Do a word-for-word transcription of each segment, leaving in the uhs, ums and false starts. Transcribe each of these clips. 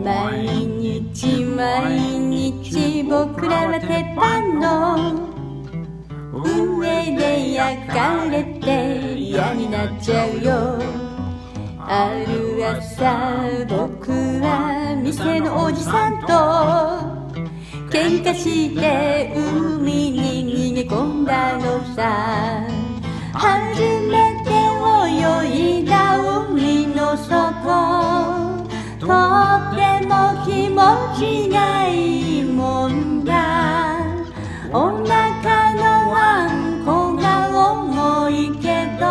毎日毎日僕らは鉄板の上で焼かれて嫌になっちゃうよ。ある朝僕は店のおじさんと喧嘩して海に逃げ込んだのさ。初めて泳いだ海の底、とっても気持ちがいいもんだ。お腹のあんこが重いけど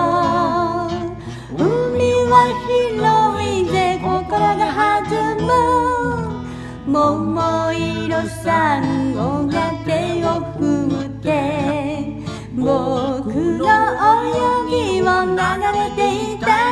海は広いぜ心が弾む。桃色サンゴが手を振って僕の泳ぎを流れていた。